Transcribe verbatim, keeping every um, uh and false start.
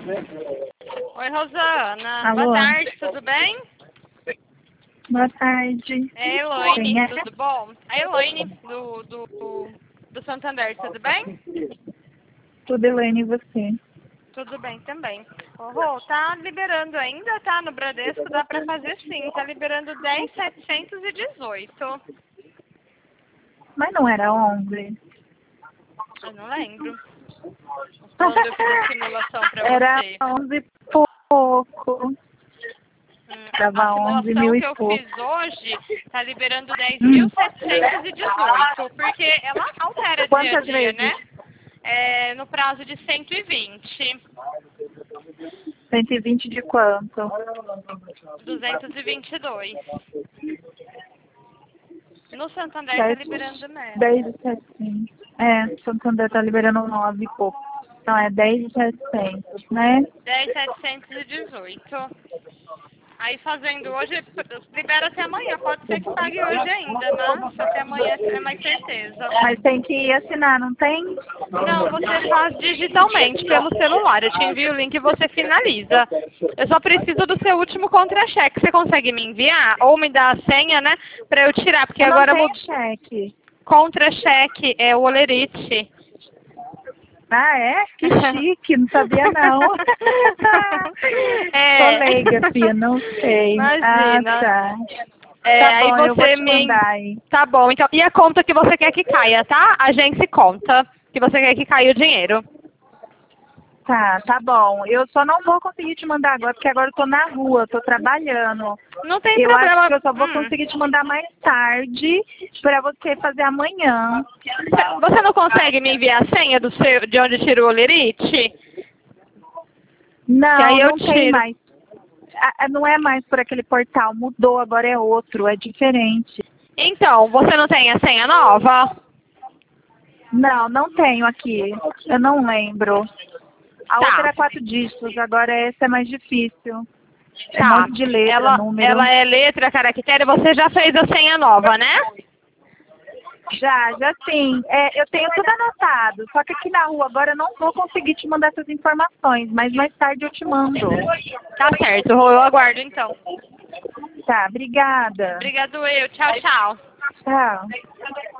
Oi, Rosana. Alô? Boa tarde, tudo bem? Boa tarde. É a Elaine, Quem é? tudo bom? A Elaine, do, do, do Santander, tudo bem? Tudo, Elaine, e você? Tudo bem também. Ô, Rô, tá liberando ainda, tá? No Bradesco dá pra fazer sim. Tá liberando dez mil setecentos e dezoito. Mas não era onze? Eu não lembro. Quando eu fiz a simulação pra Era você. onze e pouco. Hum, Tava a onze mil simulação e que eu pouco. fiz hoje tá liberando dez mil Hum. setecentos e dezoito, porque ela altera dia a Quantas dia, vezes? né? É, no prazo de cento e vinte. cento e vinte de quanto? duzentos e vinte e dois. No Santander tá Sete, liberando mesmo. dez e setecentos. É, Santander tá liberando nove e pouco. Não, é dez e setecentos, né? dez mil setecentos e dezoito. Aí fazendo hoje, libera até amanhã. Pode ser que pague hoje ainda, mas até amanhã é mais certeza. Mas tem que assinar, não tem? Não, você faz digitalmente pelo celular. Eu te envio o link e você finaliza. Eu só preciso do seu último contra-cheque. Você consegue me enviar? Ou me dar a senha, né? Pra eu tirar, porque Eu não agora tenho mudou. cheque. Contra-cheque é o Olerite. Ah, é? Que chique, não sabia não. É. Tô leiga, filha, não sei. Imagina. Ah, tá. É, Tá aí bom, eu vou você te me. mandar aí. Tá bom, então. E a conta que você quer que caia, tá? Agência e conta. Que você quer que caia o dinheiro. Tá, tá bom. Eu só não vou conseguir te mandar agora, porque agora eu tô na rua, tô trabalhando. Não tem Eu acho problema. que eu só vou Hum. conseguir te mandar mais tarde pra você fazer amanhã. Você não consegue me enviar a senha do seu, de onde tira o Olerite? Que Não, aí eu não tem tiro. mais. Ah, ah, não é mais por aquele portal, mudou, agora é outro, é diferente. Então, você não tem a senha nova? Não, não tenho aqui. Eu não lembro. A Tá. outra era quatro dígitos, agora essa é mais difícil. É um Tá. monte de letra, Ela, número. ela é letra, caractere, você já fez a senha nova, né? Já, já sim. É, eu tenho tudo anotado, só que aqui na rua agora eu não vou conseguir te mandar essas informações, mas mais tarde eu te mando. Tá certo, Rô, eu aguardo então. Tá, obrigada. Obrigado eu. Tchau, tchau. Tchau.